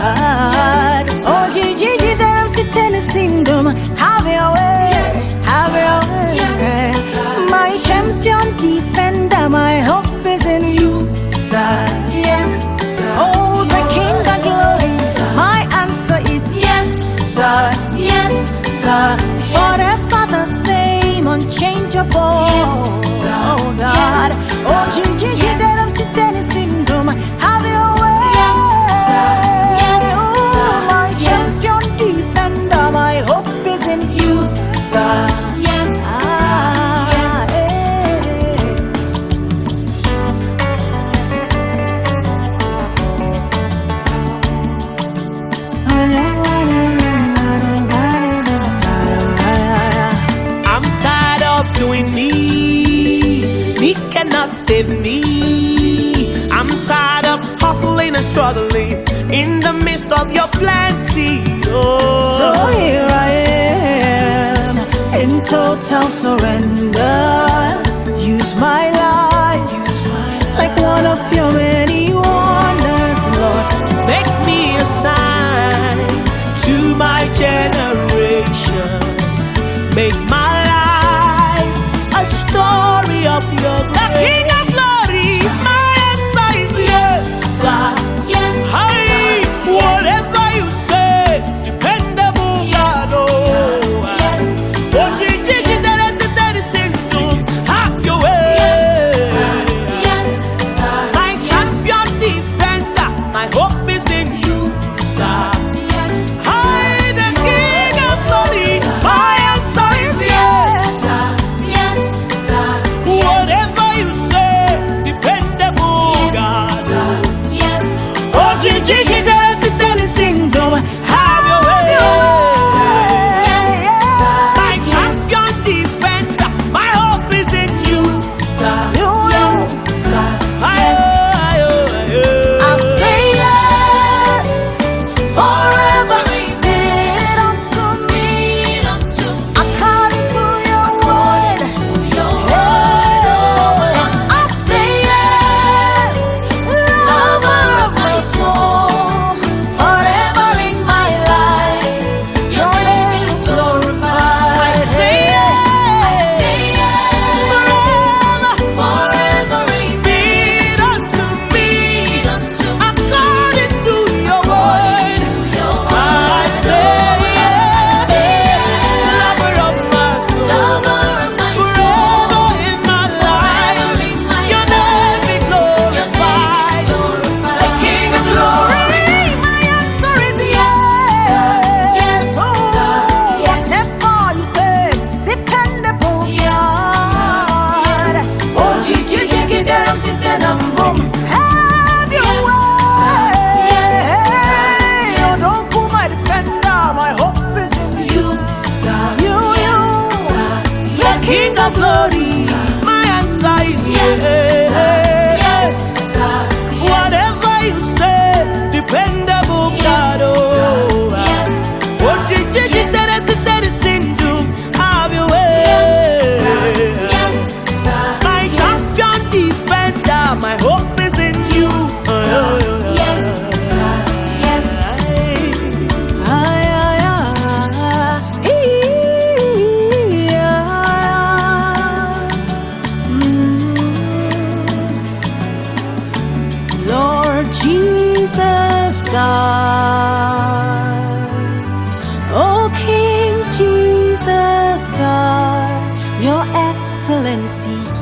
Oh, Gigi, I'm sitting in syndrome. Have your way, have your way. My champion defender, my hope is in you, sir. Yes, sir. Oh, the King of glory, my answer is yes, sir. Yes, sir. Forever the same, unchangeable. Yes, sir. Oh God. Oh, Gigi, I'm sitting in syndrome. Have your way. Yes, sir. Yes, sir. My champion defender, my hope is in you, sir. Yes, I'm tired of doing me. Me cannot save me. I'm tired of hustling and struggling in the midst of your plenty. Oh. so here I am in total surrender. Use my life like one of your many wonders, Lord. Make me a sign to my generation. Make my life a story of your grace. The King of glory, my answer is yes, sir. Yes, Hey, whatever you say, dependable God. Oh, yes, oh, Gigi, have your way. yes, My champion defender, my hope is in you, sir. yes, Hey, the King of glory, my answer is yes. yes, Whatever you say, dependable God. yes. Oh, Gigi, have your way. My champion defender, my hope is in you. I say yes, forever be it unto me, according to your word. I say yes, lover of my soul, forever in my life, your name is glorified. I say yes, forever be it unto me, according to your word. I say yes, lover of my soul, forever in my life, your name be glorified. The King of glory, my answer is yes. Oh, whatever you say, dependable God. Oh, Gigi, there I'm sitting and boom. Have your way. Oh, don't pull my defender. My hope is in you. You. the King of glory, my answer is yes. Whatever you say, dependable God. Oh, oh, Gigi, have your way. My champion defender, my hope is in you. Lord Jesus, oh King Jesus, Your Excellency.